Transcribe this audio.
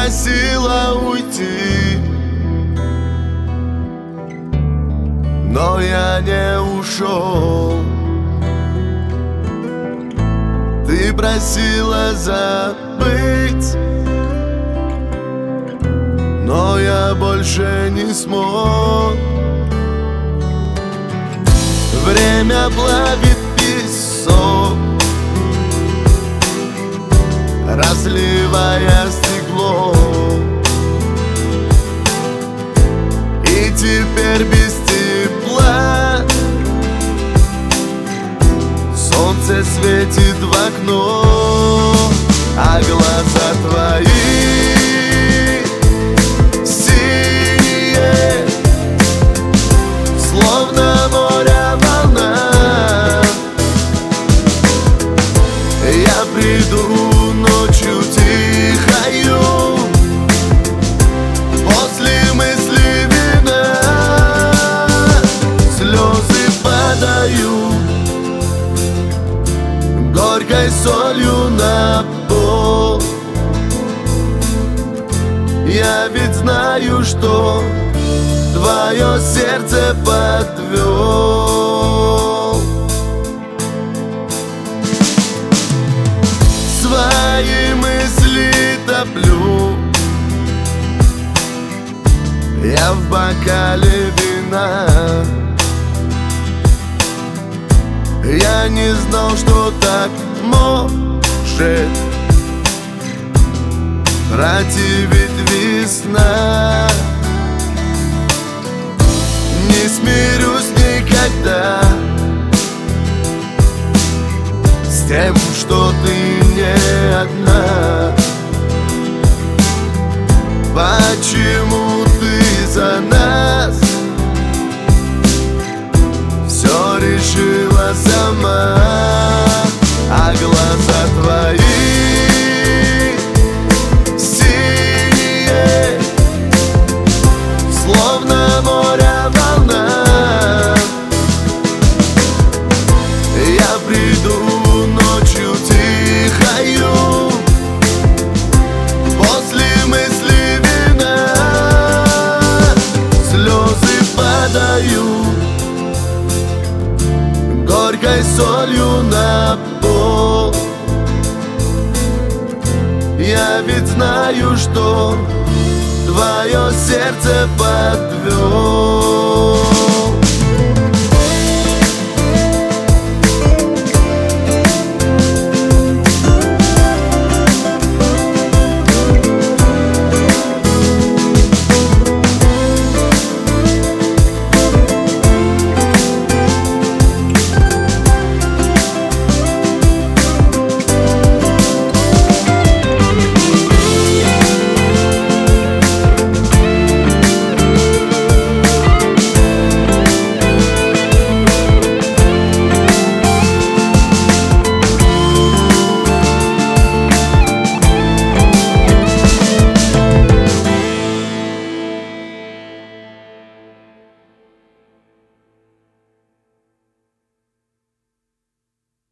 просила уйти, но я не ушел. Ты просила забыть, но я больше не смог. Время плавит песок, разливая стекло. И теперь без тепла солнце светит в окно, а глаза твои синие, словно море волна. Я приду ночью тихою, после мысли вина слезы падают горькой солью на пол. Я ведь знаю, что твое сердце подвел. Свои мысли топлю я в бокале вина. Я не знал, что так может противить весна. Не смирюсь никогда с тем, что ты не одна. Почему ты за нас все решила сама, а глаза твои синие, словно море волна. Я приду ночью тихою, после мысли вина слезы падают горькой солью на пол. Я ведь знаю, что твое сердце подвел.